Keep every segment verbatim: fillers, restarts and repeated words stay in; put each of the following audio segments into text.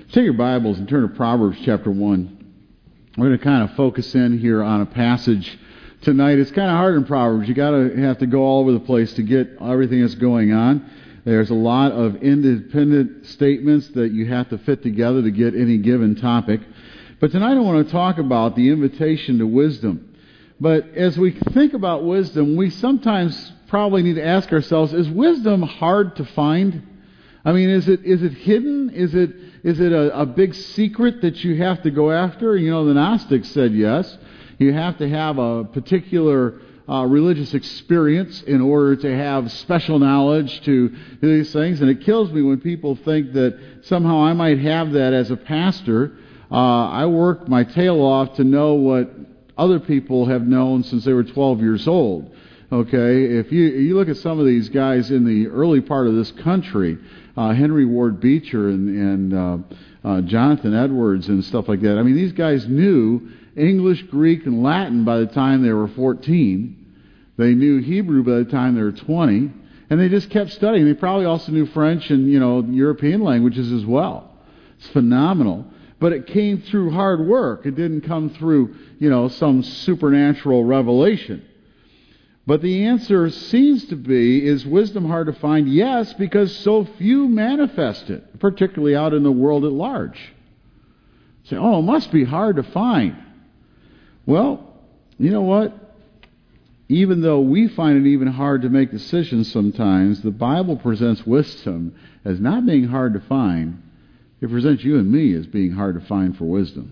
Take your Bibles and turn to Proverbs chapter one. We're going to kind of focus in here on a passage tonight. It's kind of hard in Proverbs. You got to have to go all over the place to get everything that's going on. There's a lot of independent statements that you have to fit together to get any given topic. But tonight I want to talk about the invitation to wisdom. But as we think about wisdom, we sometimes probably need to ask ourselves, is wisdom hard to find? I mean, is it is it hidden? Is it is it a, a big secret that you have to go after? You know, the Gnostics said yes. You have to have a particular uh, religious experience in order to have special knowledge to do these things. And it kills me when people think that somehow I might have that as a pastor. Uh, I work my tail off to know what other people have known since they were twelve years old. Okay, if you you look at some of these guys in the early part of this country, uh, Henry Ward Beecher and, and uh, uh, Jonathan Edwards and stuff like that. I mean, these guys knew English, Greek, and Latin by the time they were fourteen. They knew Hebrew by the time they were twenty, and they just kept studying. They probably also knew French and, you know, European languages as well. It's phenomenal. But it came through hard work. It didn't come through, you know, some supernatural revelation. But the answer seems to be, is wisdom hard to find? Yes, because so few manifest it, particularly out in the world at large. Say, oh, it must be hard to find. Well, you know what? Even though we find it even hard to make decisions sometimes, the Bible presents wisdom as not being hard to find. It presents you and me as being hard to find for wisdom.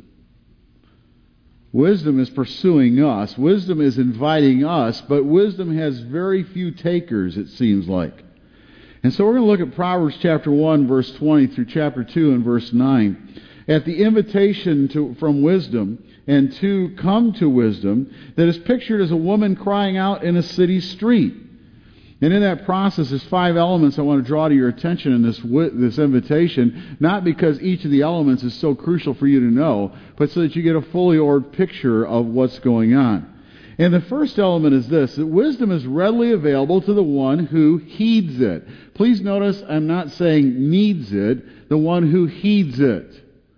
Wisdom is pursuing us. Wisdom is inviting us, but wisdom has very few takers, it seems like. And so we're going to look at Proverbs chapter one, verse twenty, through chapter two and verse nine. At the invitation to, from wisdom and to come to wisdom that is pictured as a woman crying out in a city street. And in that process, there's five elements I want to draw to your attention in this this invitation, not because each of the elements is so crucial for you to know, but so that you get a fully orbed picture of what's going on. And the first element is this, that wisdom is readily available to the one who heeds it. Please notice I'm not saying needs it, the one who heeds it.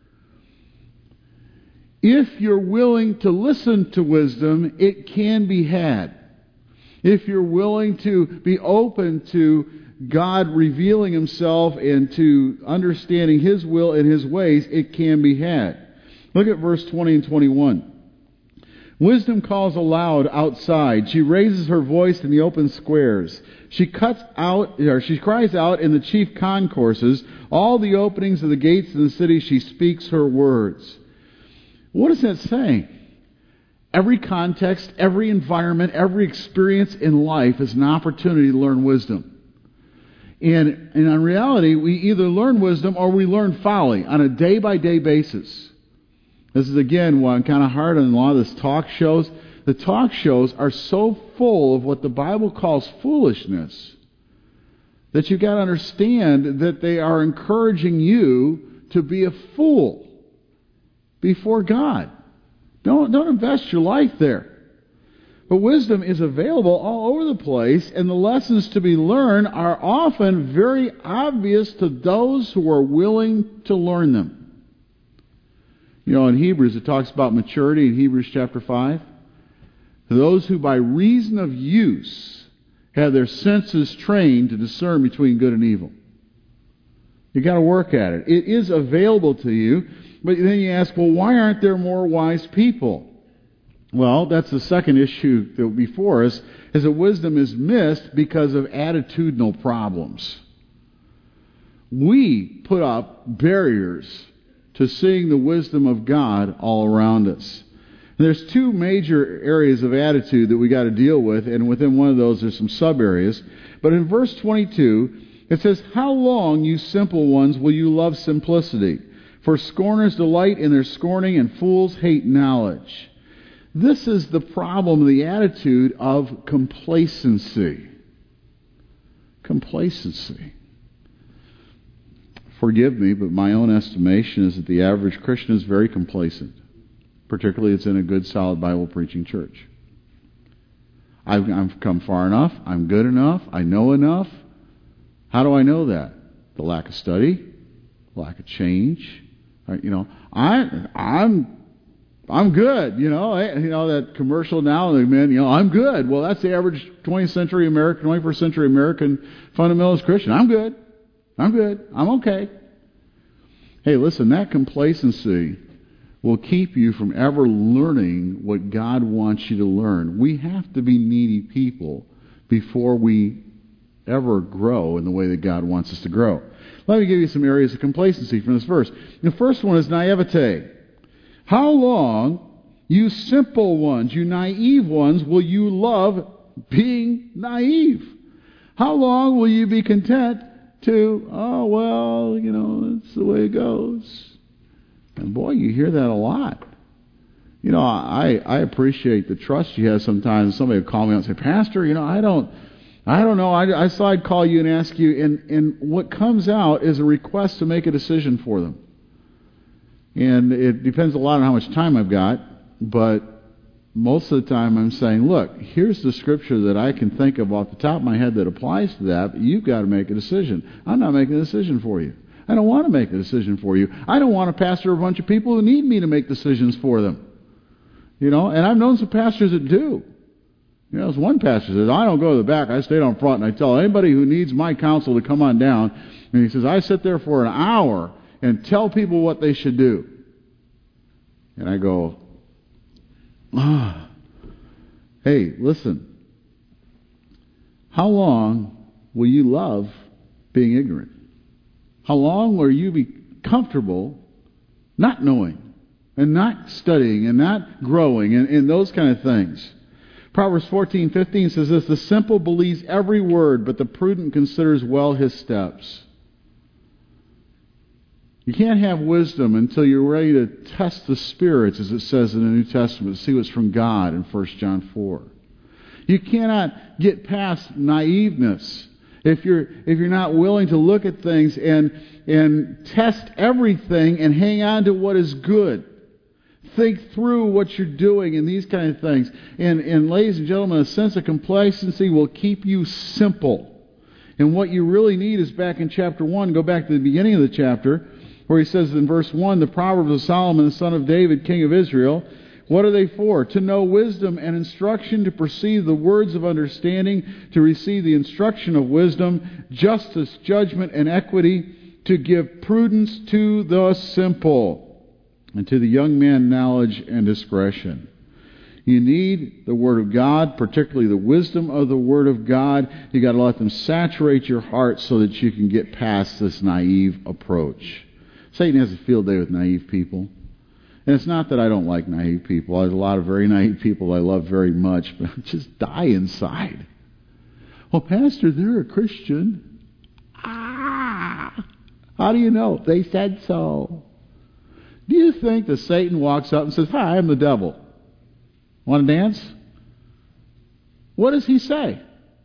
If you're willing to listen to wisdom, it can be had. If you're willing to be open to God revealing Himself and to understanding His will and His ways, it can be had. Look at verse twenty and twenty-one. Wisdom calls aloud outside. She raises her voice in the open squares. She cuts out, or she cries out in the chief concourses. All the openings of the gates of the city, she speaks her words. What is that saying? Every context, every environment, every experience in life is an opportunity to learn wisdom. And, and in reality, we either learn wisdom or we learn folly on a day-by-day basis. This is, again, why I'm kind of hard on a lot of this talk shows. The talk shows are so full of what the Bible calls foolishness that you've got to understand that they are encouraging you to be a fool before God. Don't, don't invest your life there. But wisdom is available all over the place, and the lessons to be learned are often very obvious to those who are willing to learn them. You know, in Hebrews it talks about maturity in Hebrews chapter five. Those who by reason of use have their senses trained to discern between good and evil. You've got to work at it. It is available to you. But then you ask, well, why aren't there more wise people? Well, that's the second issue that before us, is that wisdom is missed because of attitudinal problems. We put up barriers to seeing the wisdom of God all around us. And there's two major areas of attitude that we got to deal with, and within one of those there's some sub-areas. But in verse twenty-two, it says, "How long, you simple ones, will you love simplicity? For scorners delight in their scorning, and fools hate knowledge." This is the problem, the attitude of complacency. Complacency. Forgive me, but my own estimation is that the average Christian is very complacent. Particularly it's in a good, solid Bible-preaching church. I've, I've come far enough. I'm good enough. I know enough. How do I know that? The lack of study, lack of change, You know, I, I'm, I'm good. You know, I, you know that commercial now, man. You know, I'm good. Well, that's the average twentieth century American, twenty-first century American fundamentalist Christian. I'm good. I'm good. I'm okay. Hey, listen, that complacency will keep you from ever learning what God wants you to learn. We have to be needy people before we ever grow in the way that God wants us to grow. Let me give you some areas of complacency from this verse. The first one is naivete. How long, you simple ones, you naive ones, will you love being naive? How long will you be content to, oh, well, you know, that's the way it goes? And boy, you hear that a lot. You know, I, I appreciate the trust you have sometimes. Somebody will call me out and say, Pastor, you know, I don't, I don't know. I, I thought I'd call you and ask you. And, and what comes out is a request to make a decision for them. And it depends a lot on how much time I've got. But most of the time I'm saying, look, here's the scripture that I can think of off the top of my head that applies to that. But you've got to make a decision. I'm not making a decision for you. I don't want to make a decision for you. I don't want to pastor a bunch of people who need me to make decisions for them. You know, and I've known some pastors that do. You know, there's one pastor says, I don't go to the back, I stay down front, and I tell anybody who needs my counsel to come on down. And he says, I sit there for an hour and tell people what they should do. And I go, ah, hey, listen, how long will you love being ignorant? How long will you be comfortable not knowing and not studying and not growing and, and those kind of things? Proverbs fourteen fifteen says this, the simple believes every word, but the prudent considers well his steps. You can't have wisdom until you're ready to test the spirits, as it says in the New Testament, to see what's from God in First John four. You cannot get past naiveness if you're if you're not willing to look at things and and test everything and hang on to what is good. Think through what you're doing and these kind of things. And, and ladies and gentlemen, a sense of complacency will keep you simple. And what you really need is back in chapter one, go back to the beginning of the chapter, where he says in verse one, the Proverbs of Solomon, the son of David, king of Israel, what are they for? To know wisdom and instruction, to perceive the words of understanding, to receive the instruction of wisdom, justice, judgment, and equity, to give prudence to the simple, and to the young man knowledge and discretion. You need the Word of God, particularly the wisdom of the Word of God. You've got to let them saturate your heart so that you can get past this naive approach. Satan has a field day with naive people. And it's not that I don't like naive people. There's a lot of very naive people I love very much, but I just die inside. Well, Pastor, they're a Christian. Ah! How do you know? They said so. Do you think that Satan walks up and says, hi, I'm the devil. Want to dance? What does he say?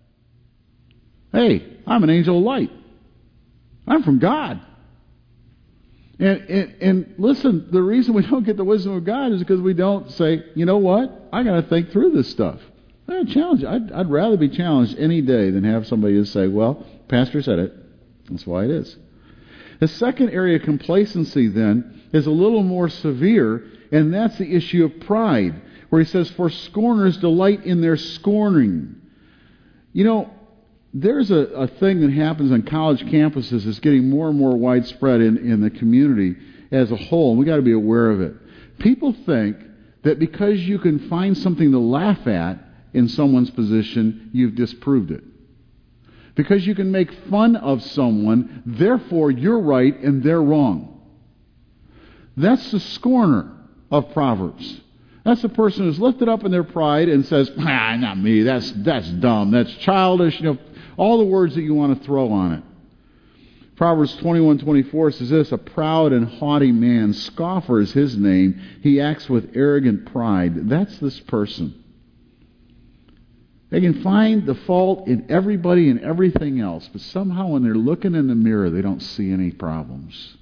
Hey, I'm an angel of light. I'm from God. And, and, and listen, the reason we don't get the wisdom of God is because we don't say, you know what? I got to think through this stuff. I challenge. I'd, I'd rather be challenged any day than have somebody just say, well, Pastor said it. That's why it is. The second area of complacency, then, is a little more severe, and that's the issue of pride, where he says, for scorners delight in their scorning. You know, there's a, a thing that happens on college campuses that's getting more and more widespread in, in the community as a whole, and we've got to be aware of it. People think that because you can find something to laugh at in someone's position, you've disproved it. Because you can make fun of someone, therefore you're right and they're wrong. That's the scorner of Proverbs. That's the person who's lifted up in their pride and says, ah, not me, that's that's dumb, that's childish, you know, all the words that you want to throw on it. Proverbs twenty-one twenty-four says this, a proud and haughty man, scoffer is his name, he acts with arrogant pride. That's this person. They can find the fault in everybody and everything else, but somehow when they're looking in the mirror, they don't see any problems.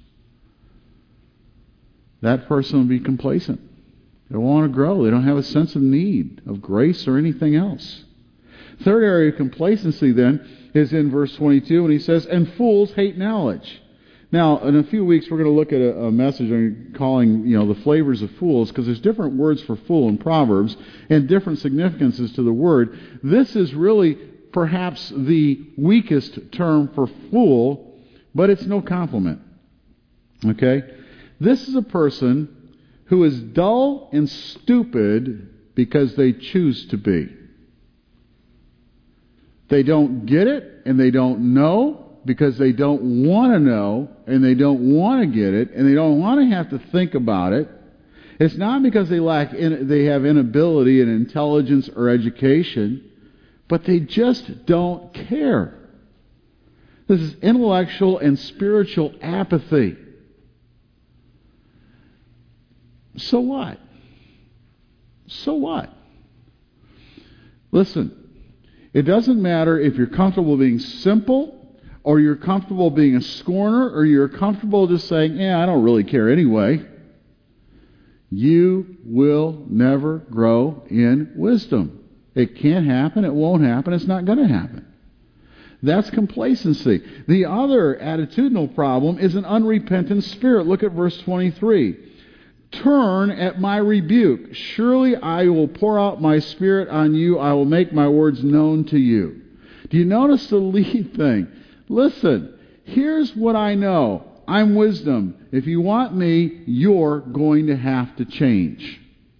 That person will be complacent. They don't want to grow. They don't have a sense of need, of grace, or anything else. Third area of complacency, then, is in verse twenty-two, and he says, and fools hate knowledge. Now, in a few weeks, we're going to look at a, a message on calling, you know, the flavors of fools, because there's different words for fool in Proverbs and different significances to the word. This is really perhaps the weakest term for fool, but it's no compliment. Okay? This is a person who is dull and stupid because they choose to be. They don't get it, and they don't know, because they don't want to know, and they don't want to get it, and they don't want to have to think about it. It's not because they lack, in, they have inability in intelligence or education, but they just don't care. This is intellectual and spiritual apathy. So what? So what? Listen, it doesn't matter if you're comfortable being simple, or you're comfortable being a scorner, or you're comfortable just saying, yeah, I don't really care anyway. You will never grow in wisdom. It can't happen. It won't happen. It's not going to happen. That's complacency. The other attitudinal problem is an unrepentant spirit. Look at verse twenty-three. Turn at my rebuke. Surely I will pour out my spirit on you. I will make my words known to you. Do you notice the lead thing? Listen, here's what I know. I'm wisdom. If you want me, you're going to have to change.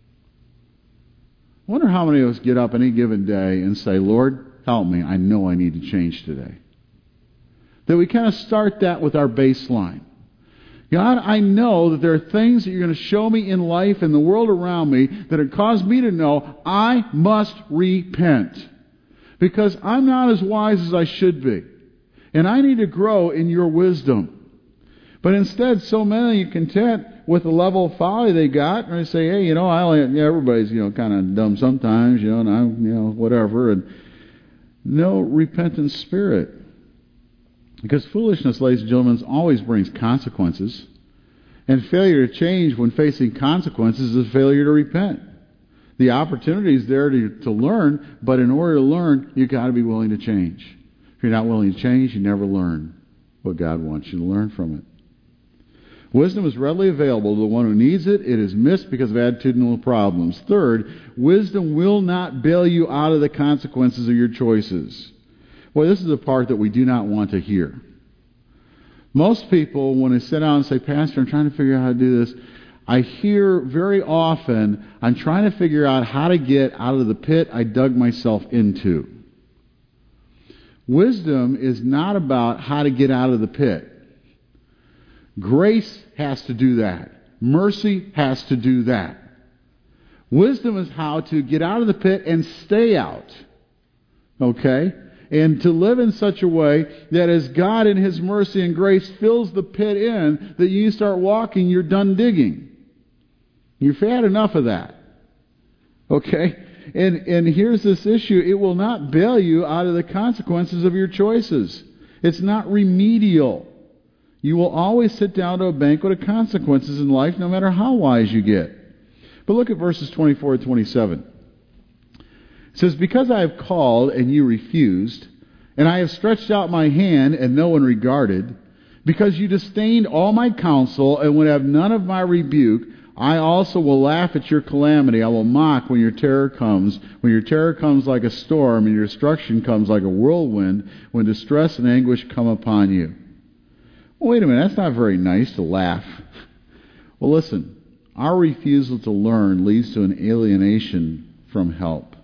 I wonder how many of us get up any given day and say, Lord, help me. I know I need to change today. That we kind of start that with our baseline. God, I know that there are things that you're going to show me in life and the world around me that have caused me to know I must repent. Because I'm not as wise as I should be. And I need to grow in your wisdom. But instead, so many are content with the level of folly they got, and they say, hey, you know, I only, yeah, everybody's, you know, kind of dumb sometimes, you know, and I'm, you know, whatever. And no repentant spirit. Because foolishness, ladies and gentlemen, always brings consequences. And failure to change when facing consequences is a failure to repent. The opportunity is there to, to learn, but in order to learn, you've got to be willing to change. If you're not willing to change, you never learn what God wants you to learn from it. Wisdom is readily available to the one who needs it. It is missed because of attitudinal problems. Third, wisdom will not bail you out of the consequences of your choices. Boy, this is the part that we do not want to hear. Most people, when they sit down and say, Pastor, I'm trying to figure out how to do this, I hear very often, I'm trying to figure out how to get out of the pit I dug myself into. Wisdom is not about how to get out of the pit. Grace has to do that. Mercy has to do that. Wisdom is how to get out of the pit and stay out. Okay? And to live in such a way that as God in His mercy and grace fills the pit in, that you start walking, you're done digging. You've had enough of that. Okay? And and here's this issue. It will not bail you out of the consequences of your choices. It's not remedial. You will always sit down to a banquet of consequences in life, no matter how wise you get. But look at verses twenty-four and twenty-seven. It says, because I have called and you refused, and I have stretched out my hand and no one regarded, because you disdained all my counsel and would have none of my rebuke, I also will laugh at your calamity. I will mock when your terror comes. When your terror comes like a storm and your destruction comes like a whirlwind, when distress and anguish come upon you. Well, wait a minute, that's not very nice to laugh. Well, listen, our refusal to learn leads to an alienation from help.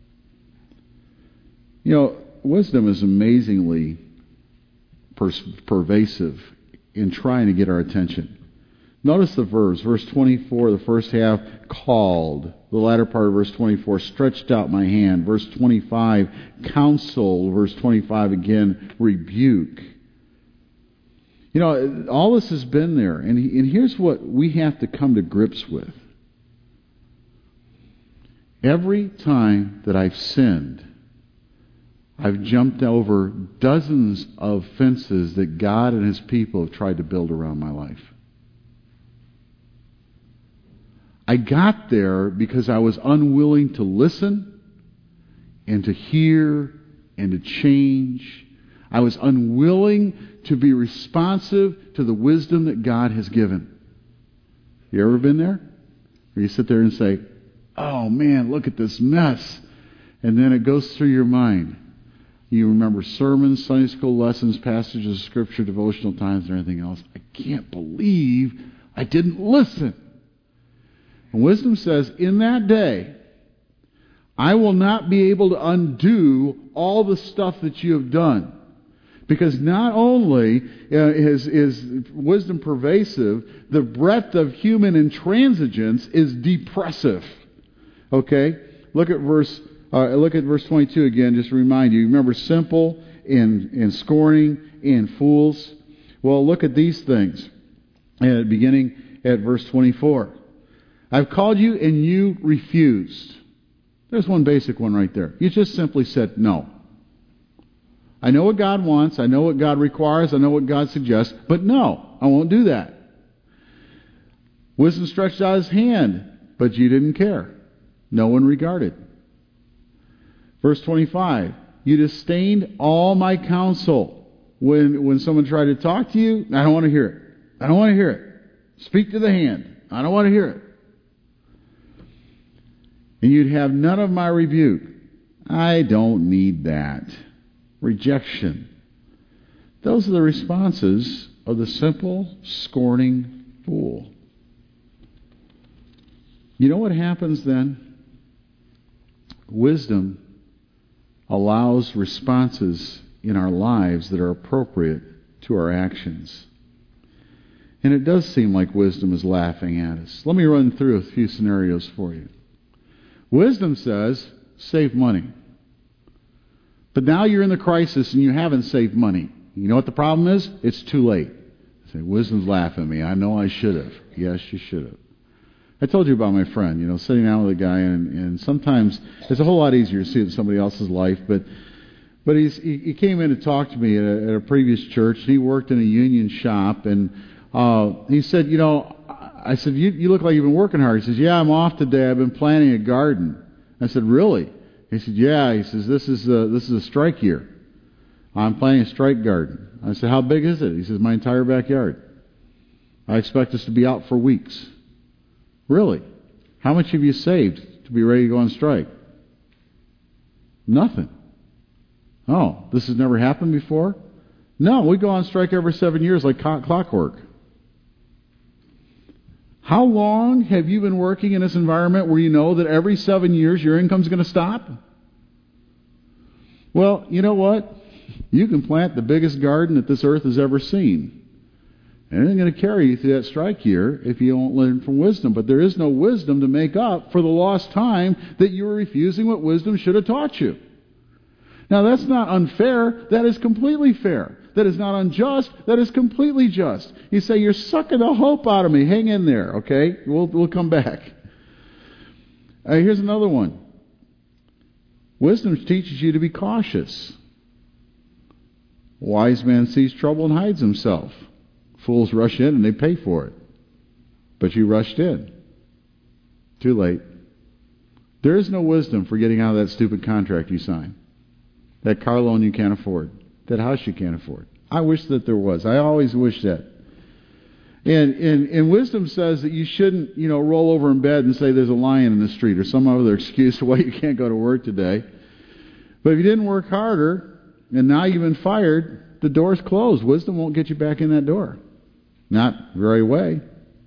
You know, wisdom is amazingly pers- pervasive in trying to get our attention. Notice the verse, verse twenty-four, the first half, called. The latter part of verse twenty-four, stretched out my hand. Verse twenty-five, counsel. Verse twenty-five again, rebuke. You know, all this has been there. And, and here's what we have to come to grips with. Every time that I've sinned, I've jumped over dozens of fences that God and His people have tried to build around my life. I got there because I was unwilling to listen and to hear and to change. I was unwilling to be responsive to the wisdom that God has given. You ever been there? Where you sit there and say, oh man, look at this mess. And then it goes through your mind. You remember sermons, Sunday school lessons, passages of Scripture, devotional times, and everything else. I can't believe I didn't listen. And wisdom says, in that day, I will not be able to undo all the stuff that you have done. Because not only uh, is, is wisdom pervasive, the breadth of human intransigence is depressive. Okay? Look at verse uh, look at verse twenty-two again, just to remind you. Remember, simple and, and scorning and fools. Well, look at these things. At beginning at verse twenty-four. I've called you and you refused. There's one basic one right there. You just simply said no. I know what God wants. I know what God requires. I know what God suggests. But no, I won't do that. Wisdom stretched out his hand, but you didn't care. No one regarded. Verse twenty-five. You disdained all my counsel. When, when someone tried to talk to you, I don't want to hear it. I don't want to hear it. Speak to the hand. I don't want to hear it. And you'd have none of my rebuke. I don't need that. Rejection. Those are the responses of the simple, scorning fool. You know what happens then? Wisdom allows responses in our lives that are appropriate to our actions. And it does seem like wisdom is laughing at us. Let me run through a few scenarios for you. Wisdom says, save money. But now you're in the crisis and you haven't saved money. You know what the problem is? It's too late. I say, wisdom's laughing at me. I know I should have. Yes, you should have. I told you about my friend, you know, sitting down with a guy, and, and sometimes it's a whole lot easier to see it in somebody else's life, but but he's, he, he came in to talk to me at a, at a previous church, and he worked in a union shop, and uh, he said, you know, I said, you, you look like you've been working hard. He says, yeah, I'm off today. I've been planting a garden. I said, really? He said, yeah. He says, this is a, this is a strike year. I'm planting a strike garden. I said, how big is it? He says, my entire backyard. I expect us to be out for weeks. Really? How much have you saved to be ready to go on strike? Nothing. Oh, this has never happened before? No, we go on strike every seven years like clockwork. How long have you been working in this environment where you know that every seven years your income's going to stop? Well, you know what? You can plant the biggest garden that this earth has ever seen. And it ain't going to carry you through that strike year if you don't learn from wisdom. But there is no wisdom to make up for the lost time that you were refusing what wisdom should have taught you. Now, that's not unfair. That is completely fair. That is not unjust. That is completely just. You say, you're sucking the hope out of me. Hang in there, okay? We'll, we'll come back. Uh, here's another one. Wisdom teaches you to be cautious. A wise man sees trouble and hides himself. Fools rush in and they pay for it. But you rushed in. Too late. There is no wisdom for getting out of that stupid contract you signed. That car loan you can't afford. That house you can't afford. I wish that there was. I always wish that. And, and, and wisdom says that you shouldn't, you know, roll over in bed and say there's a lion in the street or some other excuse why you can't go to work today. But if you didn't work harder and now you've been fired, the door's closed. Wisdom won't get you back in that door. Not very way.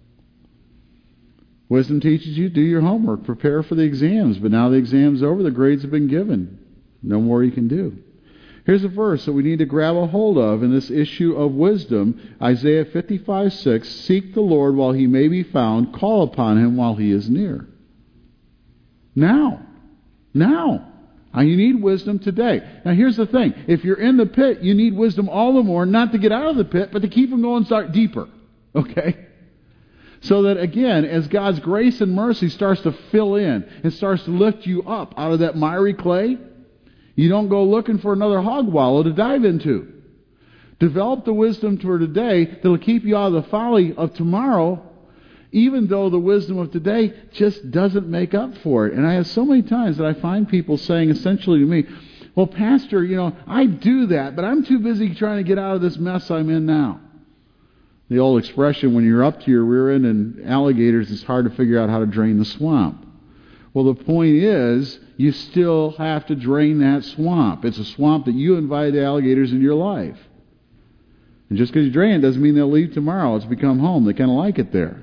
Wisdom teaches you do your homework, prepare for the exams. But now the exam's over, the grades have been given. No more you can do. Here's a verse that we need to grab a hold of in this issue of wisdom. Isaiah fifty-five six, seek the Lord while he may be found, call upon him while he is near. Now. Now. Now you need wisdom today. Now here's the thing. If you're in the pit, you need wisdom all the more, not to get out of the pit, but to keep them going start deeper. Okay? So that again, as God's grace and mercy starts to fill in and starts to lift you up out of that miry clay, you don't go looking for another hog wallow to dive into. Develop the wisdom for today that'll keep you out of the folly of tomorrow, even though the wisdom of today just doesn't make up for it. And I have so many times that I find people saying essentially to me, Well, Pastor, you know, I do that, but I'm too busy trying to get out of this mess I'm in now. The old expression, when you're up to your rear end in alligators, it's hard to figure out how to drain the swamp. Well, the point is, you still have to drain that swamp. It's a swamp that you invited the alligators into your life. And just because you drain it doesn't mean they'll leave tomorrow. It's become home. They kind of like it there.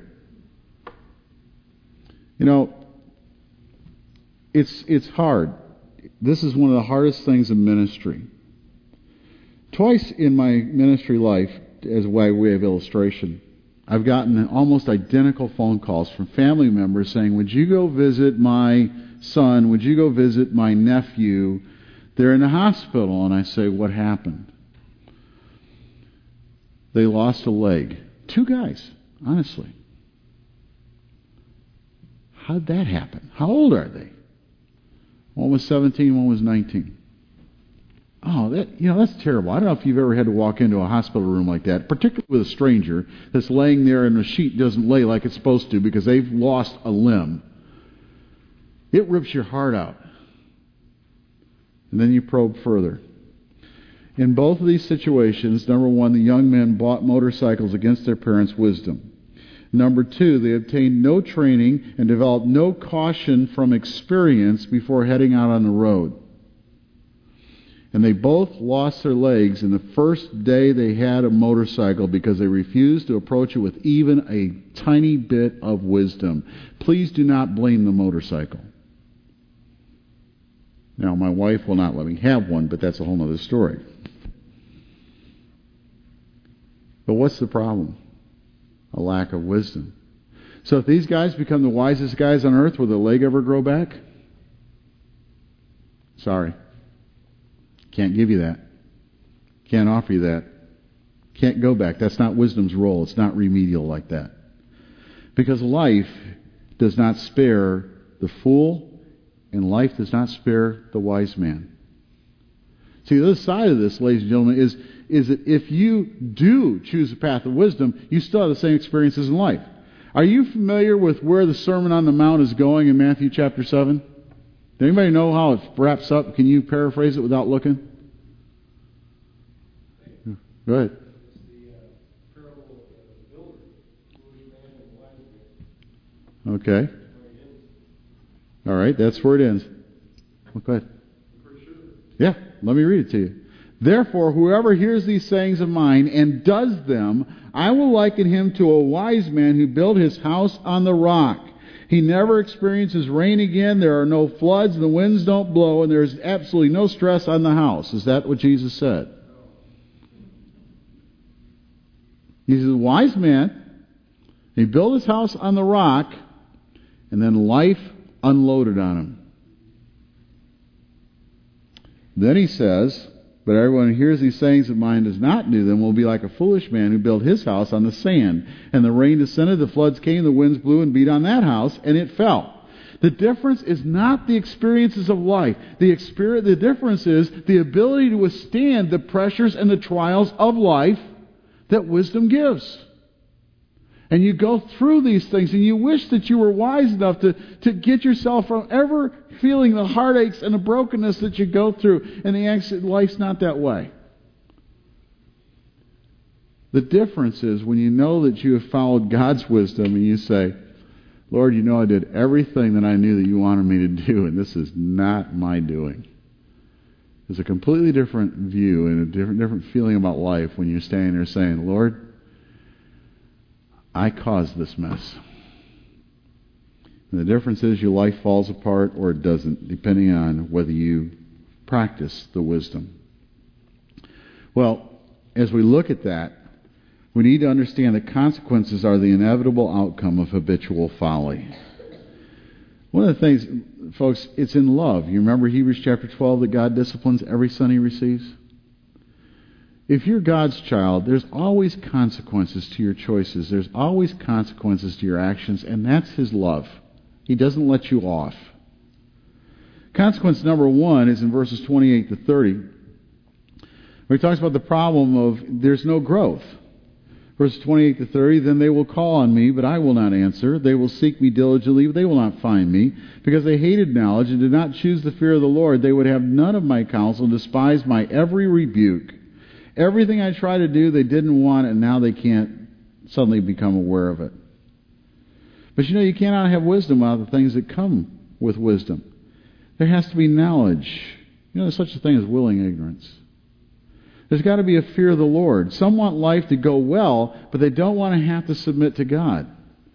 You know, it's it's hard. This is one of the hardest things in ministry. Twice in my ministry life, as a way of illustration, I've gotten almost identical phone calls from family members saying, would you go visit my son? Would you go visit my nephew? They're in the hospital. And I say, what happened? They lost a leg. Two guys, honestly. How did that happen? How old are they? One was seventeen, one was nineteen. Oh, that you know, that's terrible. I don't know if you've ever had to walk into a hospital room like that, particularly with a stranger that's laying there and the sheet doesn't lay like it's supposed to because they've lost a limb. It rips your heart out. And then you probe further. In both of these situations, number one, the young men bought motorcycles against their parents' wisdom. Number two, they obtained no training and developed no caution from experience before heading out on the road. And they both lost their legs in the first day they had a motorcycle because they refused to approach it with even a tiny bit of wisdom. Please do not blame the motorcycle. Now, my wife will not let me have one, but that's a whole other story. But what's the problem? A lack of wisdom. So if these guys become the wisest guys on earth, will their leg ever grow back? Sorry. Can't give you that. Can't offer you that. Can't go back. That's not wisdom's role. It's not remedial like that. Because life does not spare the fool, and life does not spare the wise man. See, the other side of this, ladies and gentlemen, is, is that if you do choose the path of wisdom, you still have the same experiences in life. Are you familiar with where the Sermon on the Mount is going in Matthew chapter seven? Does anybody know how it wraps up? Can you paraphrase it without looking? Go ahead. Okay. All right, that's where it ends. Well, go ahead. Yeah, let me read it to you. Therefore, whoever hears these sayings of mine and does them, I will liken him to a wise man who built his house on the rock. He never experiences rain again. There are no floods. The winds don't blow. And there's absolutely no stress on the house. Is that what Jesus said? He's a wise man. He built his house on the rock. And then life unloaded on him. Then he says, but everyone who hears these sayings of mine does not do them will be like a foolish man who built his house on the sand. And the rain descended, the floods came, the winds blew and beat on that house, and it fell. The difference is not the experiences of life. The experience, the difference is the ability to withstand the pressures and the trials of life that wisdom gives. And you go through these things, and you wish that you were wise enough to, to get yourself from ever feeling the heartaches and the brokenness that you go through. And the answer, life's not that way. The difference is when you know that you have followed God's wisdom and you say, Lord, you know I did everything that I knew that you wanted me to do, and this is not my doing. There's a completely different view and a different different feeling about life when you're standing there saying, Lord, I caused this mess. And the difference is your life falls apart or it doesn't, depending on whether you practice the wisdom. Well, as we look at that, we need to understand that consequences are the inevitable outcome of habitual folly. One of the things, folks, it's in love. You remember Hebrews chapter twelve that God disciplines every son he receives? If you're God's child, there's always consequences to your choices. There's always consequences to your actions, and that's his love. He doesn't let you off. Consequence number one is in verses twenty-eight to thirty, where he talks about the problem of there's no growth. Verses twenty-eight to thirty, then they will call on me, but I will not answer. They will seek me diligently, but they will not find me. Because they hated knowledge and did not choose the fear of the Lord, they would have none of my counsel and despised my every rebuke. Everything I tried to do, they didn't want, and now they can't suddenly become aware of it. But you know, you cannot have wisdom without the things that come with wisdom. There has to be knowledge. You know, there's such a thing as willing ignorance. There's got to be a fear of the Lord. Some want life to go well, but they don't want to have to submit to God.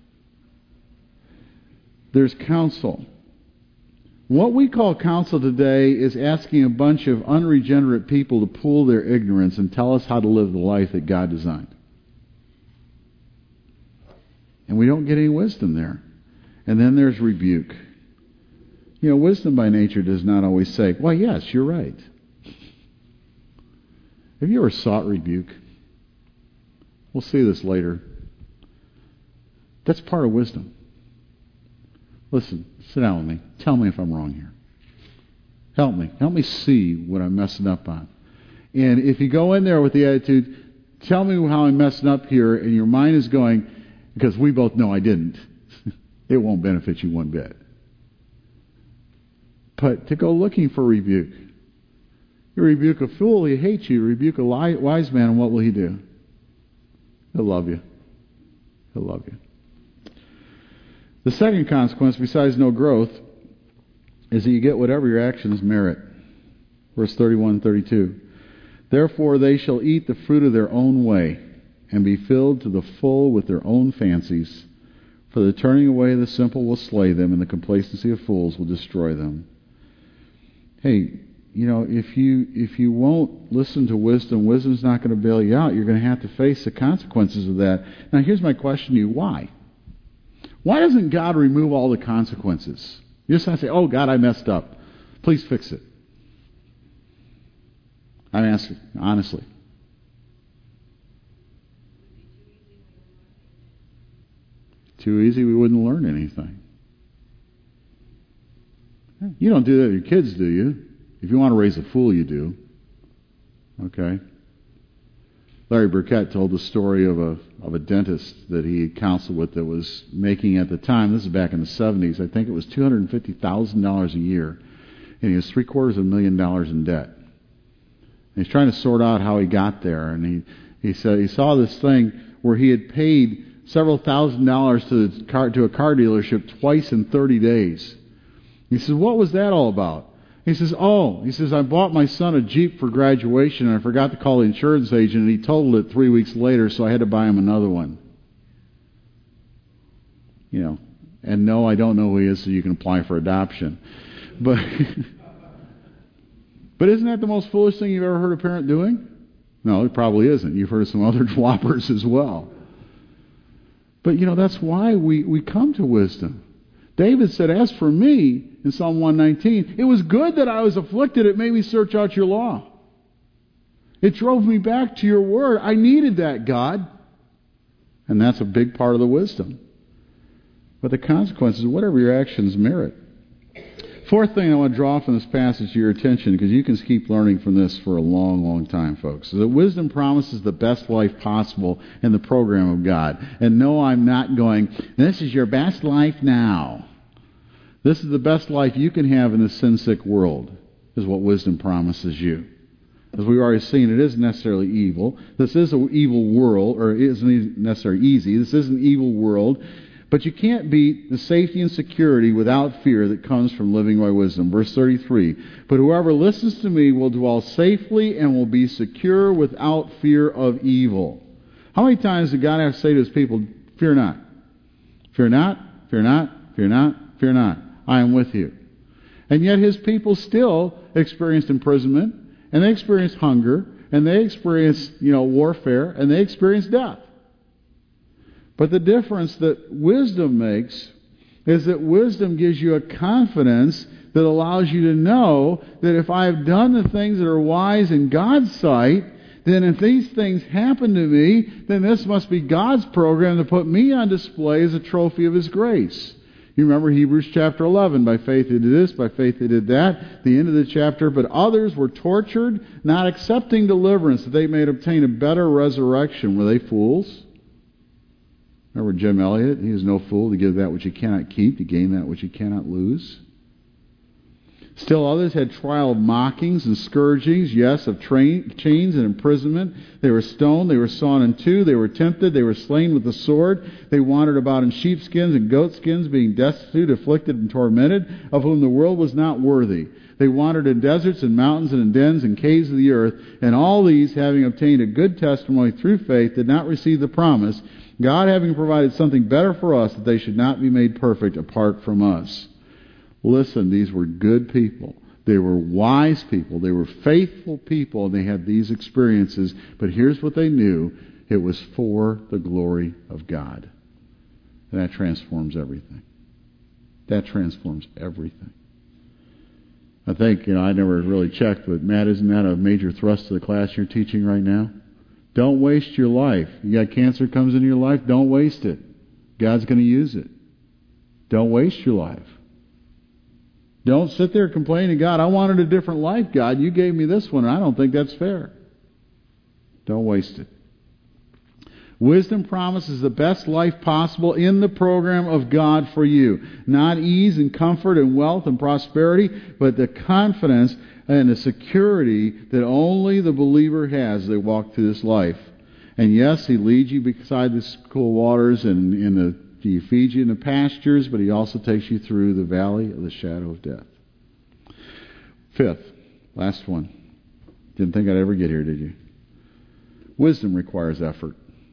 There's counsel. What we call counsel today is asking a bunch of unregenerate people to pool their ignorance and tell us how to live the life that God designed. And we don't get any wisdom there. And then there's rebuke. You know, wisdom by nature does not always say, well, yes, you're right. Have you ever sought rebuke? We'll see this later. That's part of wisdom. Listen, sit down with me. Tell me if I'm wrong here. Help me. Help me see what I'm messing up on. And if you go in there with the attitude, tell me how I'm messing up here, and your mind is going, because we both know I didn't, it won't benefit you one bit. But to go looking for rebuke. You rebuke a fool, he hates you. You rebuke a wise man, and what will he do? He'll love you. He'll love you. The second consequence, besides no growth, is that you get whatever your actions merit. Verse thirty-one and thirty-two. Therefore they shall eat the fruit of their own way, and be filled to the full with their own fancies. For the turning away of the simple will slay them, and the complacency of fools will destroy them. Hey, you know, if you if you won't listen to wisdom, wisdom's not going to bail you out. You're going to have to face the consequences of that. Now, here's my question to you. Why? Why doesn't God remove all the consequences? You just have to say, oh, God, I messed up. Please fix it. I'm asking, honestly. Too easy, we wouldn't learn anything. You don't do that with your kids, do you? If you want to raise a fool, you do. Okay. Larry Burkett told the story of a of a dentist that he had counseled with that was making at the time, this is back in the seventies, I think it was two hundred fifty thousand dollars a year. And he was three quarters of a million dollars in debt. And he's trying to sort out how he got there. And he, he said he saw this thing where he had paid several thousand dollars to, the car, to a car dealership twice in thirty days. He says, what was that all about? He says, oh, he says, I bought my son a Jeep for graduation, and I forgot to call the insurance agent, and he totaled it three weeks later, so I had to buy him another one. You know, and no, I don't know who he is, so you can apply for adoption. But, but isn't that the most foolish thing you've ever heard a parent doing? No, it probably isn't. You've heard of some other whoppers as well. But, you know, that's why we, we come to wisdom. David said, as for me, in Psalm one nineteen, it was good that I was afflicted. It made me search out your law. It drove me back to your word. I needed that, God. And that's a big part of the wisdom. But the consequences, whatever your actions merit. Fourth thing I want to draw from this passage to your attention, because you can keep learning from this for a long, long time, folks, is that wisdom promises the best life possible in the program of God. And no, I'm not going, this is your best life now. This is the best life you can have in this sin-sick world, is what wisdom promises you. As we've already seen, it isn't necessarily evil. This is an evil world, or it isn't necessarily easy. This is an evil world. But you can't beat the safety and security without fear that comes from living by wisdom. Verse thirty-three, but whoever listens to me will dwell safely and will be secure without fear of evil. How many times did God have to say to his people, fear not, fear not, fear not, fear not, fear not, I am with you. And yet his people still experienced imprisonment, and they experienced hunger, and they experienced, you know, warfare, and they experienced death. But the difference that wisdom makes is that wisdom gives you a confidence that allows you to know that if I have done the things that are wise in God's sight, then if these things happen to me, then this must be God's program to put me on display as a trophy of His grace. You remember Hebrews chapter eleven, by faith they did this, by faith they did that, the end of the chapter, but others were tortured, not accepting deliverance, that they may obtain a better resurrection. Were they fools? Remember Jim Elliot? He is no fool to give that which he cannot keep, to gain that which he cannot lose. Still others had trial of mockings and scourgings, yes, of train, chains and imprisonment. They were stoned, they were sawn in two, they were tempted, they were slain with the sword. They wandered about in sheepskins and goatskins, being destitute, afflicted, and tormented, of whom the world was not worthy. They wandered in deserts and mountains and in dens and caves of the earth, and all these, having obtained a good testimony through faith, did not receive the promise, God having provided something better for us, that they should not be made perfect apart from us. Listen, these were good people. They were wise people. They were faithful people, and they had these experiences. But here's what they knew. It was for the glory of God. And that transforms everything. That transforms everything. I think, you know, I never really checked, but Matt, isn't that a major thrust of the class you're teaching right now? Don't waste your life. You got cancer comes into your life, don't waste it. God's going to use it. Don't waste your life. Don't sit there complaining, God, I wanted a different life, God. You gave me this one, and I don't think that's fair. Don't waste it. Wisdom promises the best life possible in the program of God for you. Not ease and comfort and wealth and prosperity, but the confidence and the security that only the believer has as they walk through this life. And yes, He leads you beside the cool waters and in the He feeds you in the pastures, but He also takes you through the valley of the shadow of death. Fifth, last one. Didn't think I'd ever get here, did you? Wisdom requires effort.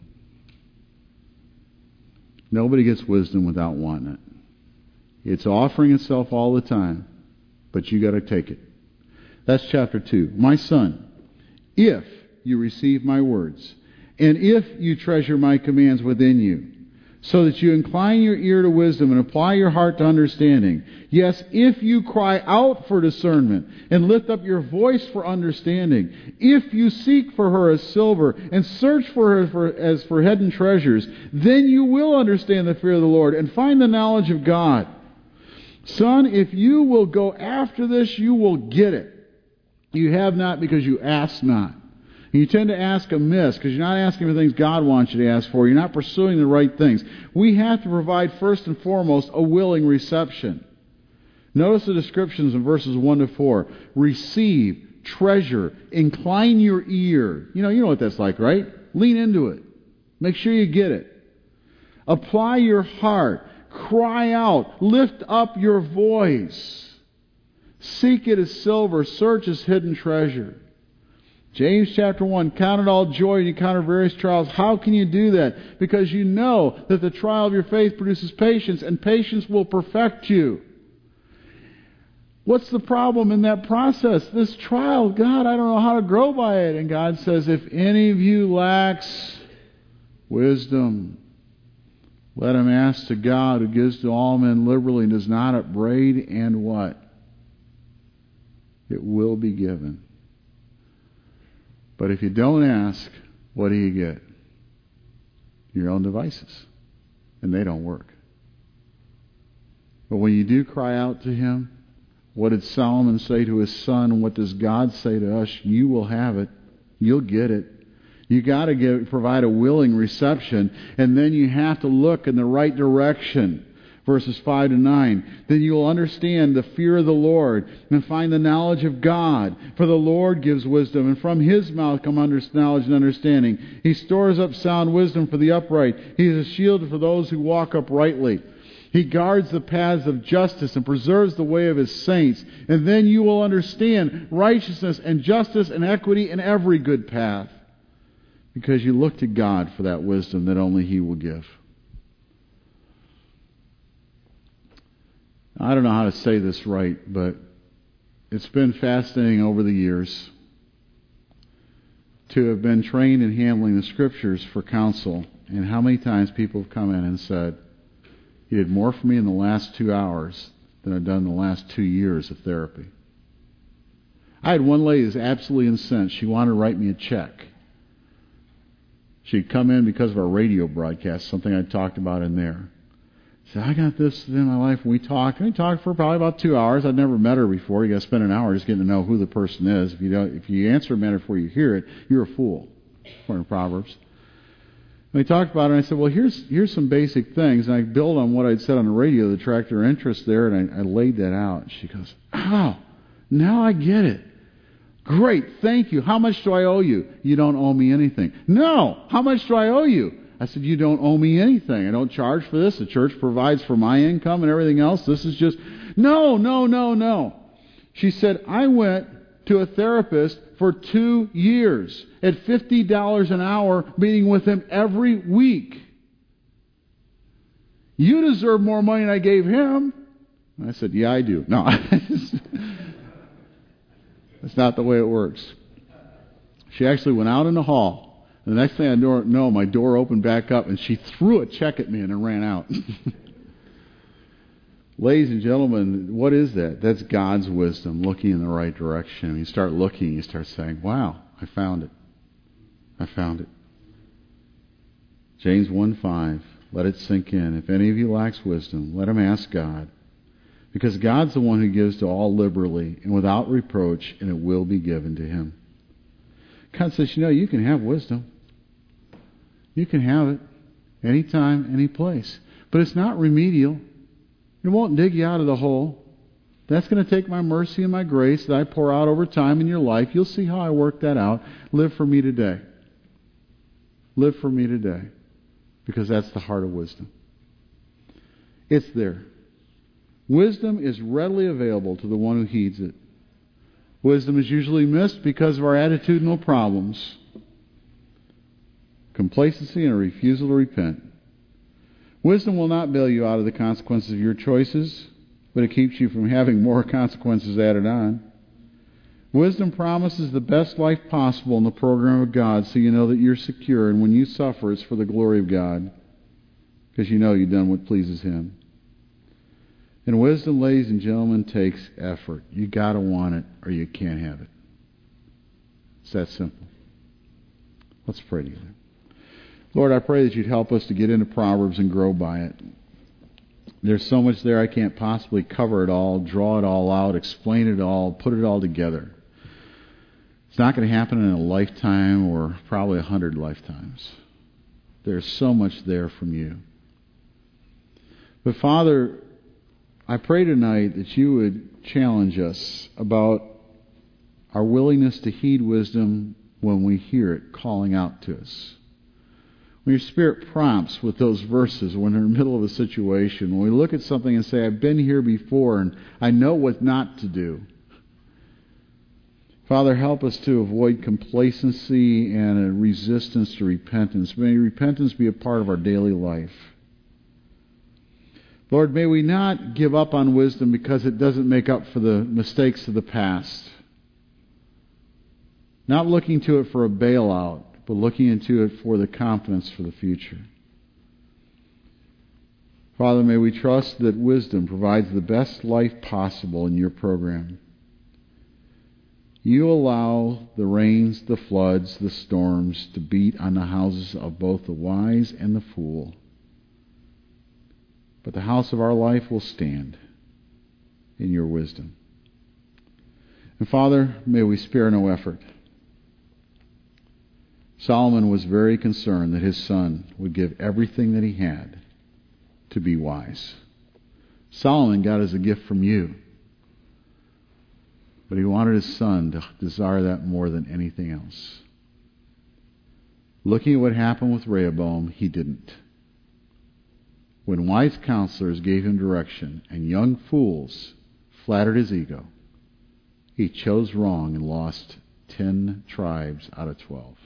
Nobody gets wisdom without wanting it. It's offering itself all the time, but you got to take it. That's chapter two. My son, if you receive my words, and if you treasure my commands within you, so that you incline your ear to wisdom and apply your heart to understanding. Yes, if you cry out for discernment and lift up your voice for understanding. If you seek for her as silver and search for her for, as for hidden treasures, then you will understand the fear of the Lord and find the knowledge of God. Son, if you will go after this, you will get it. You have not because you ask not. You tend to ask amiss because you're not asking for things God wants you to ask for. You're not pursuing the right things. We have to provide first and foremost a willing reception. Notice the descriptions in verses one to four. Receive, treasure, incline your ear. You know, you know what that's like, right? Lean into it. Make sure you get it. Apply your heart. Cry out. Lift up your voice. Seek it as silver. Search as hidden treasure. James chapter one, count it all joy when you encounter various trials. How can you do that? Because you know that the trial of your faith produces patience, and patience will perfect you. What's the problem in that process? This trial, God, I don't know how to grow by it. And God says, if any of you lacks wisdom, let him ask to God, who gives to all men liberally and does not upbraid, and what? It will be given. But if you don't ask, what do you get? Your own devices. And they don't work. But when you do cry out to Him, what did Solomon say to his son? What does God say to us? You will have it. You'll get it. You got to provide a willing reception, and then you have to look in the right direction. Verses five to nine. Then you will understand the fear of the Lord and find the knowledge of God. For the Lord gives wisdom, and from His mouth come under knowledge and understanding. He stores up sound wisdom for the upright. He is a shield for those who walk uprightly. He guards the paths of justice and preserves the way of His saints. And then you will understand righteousness and justice and equity in every good path. Because you look to God for that wisdom that only He will give. I don't know how to say this right, but it's been fascinating over the years to have been trained in handling the Scriptures for counsel, and how many times people have come in and said, "You did more for me in the last two hours than I've done in the last two years of therapy." I had one lady who was absolutely incensed. She wanted to write me a check. She'd come in because of our radio broadcast, something I talked about in there. She said, I got this in my life. And we talked. And we talked for probably about two hours. I'd never met her before. You got to spend an hour just getting to know who the person is. If you don't, if you answer a matter before you hear it, you're a fool, according to Proverbs. We talked about it, and I said, well, here's here's some basic things. And I built on what I'd said on the radio, the attractor interest there, and I, I laid that out. And she goes, oh, now I get it. Great, thank you. How much do I owe you? You don't owe me anything. No, how much do I owe you? I said, you don't owe me anything. I don't charge for this. The church provides for my income and everything else. This is just, no, no, no, no. She said, I went to a therapist for two years at fifty dollars an hour, meeting with him every week. You deserve more money than I gave him. I said, yeah, I do. No, that's not the way it works. She actually went out in the hall. The next thing I know, my door opened back up, and she threw a check at me and then ran out. Ladies and gentlemen, what is that? That's God's wisdom, looking in the right direction. And you start looking, you start saying, wow, I found it. I found it. James one five, let it sink in. If any of you lacks wisdom, let him ask God. Because God's the one who gives to all liberally and without reproach, and it will be given to him. God says, you know, you can have wisdom. You can have it anytime, any place. But it's not remedial. It won't dig you out of the hole. That's going to take my mercy and my grace that I pour out over time in your life. You'll see how I work that out. Live for me today. Live for me today. Because that's the heart of wisdom. It's there. Wisdom is readily available to the one who heeds it. Wisdom is usually missed because of our attitudinal problems. Complacency and a refusal to repent. Wisdom will not bail you out of the consequences of your choices, but it keeps you from having more consequences added on. Wisdom promises the best life possible in the program of God, so you know that you're secure, and when you suffer, it's for the glory of God, because you know you've done what pleases Him. And wisdom, ladies and gentlemen, takes effort. You got to want it, or you can't have it. It's that simple. Let's pray together. Lord, I pray that you'd help us to get into Proverbs and grow by it. There's so much there I can't possibly cover it all, draw it all out, explain it all, put it all together. It's not going to happen in a lifetime or probably a hundred lifetimes. There's so much there from you. But Father, I pray tonight that you would challenge us about our willingness to heed wisdom when we hear it calling out to us. When your Spirit prompts with those verses when we're in the middle of a situation, when we look at something and say, I've been here before and I know what not to do. Father, help us to avoid complacency and a resistance to repentance. May repentance be a part of our daily life. Lord, may we not give up on wisdom because it doesn't make up for the mistakes of the past. Not looking to it for a bailout, but looking into it for the confidence for the future. Father, may we trust that wisdom provides the best life possible in your program. You allow the rains, the floods, the storms to beat on the houses of both the wise and the fool. But the house of our life will stand in your wisdom. And Father, may we spare no effort. Solomon was very concerned that his son would give everything that he had to be wise. Solomon got as a gift from you. But he wanted his son to desire that more than anything else. Looking at what happened with Rehoboam, he didn't. When wise counselors gave him direction and young fools flattered his ego, he chose wrong and lost ten tribes out of twelve.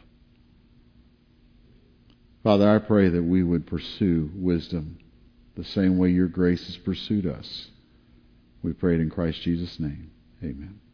Father, I pray that we would pursue wisdom the same way your grace has pursued us. We pray it in Christ Jesus' name. Amen.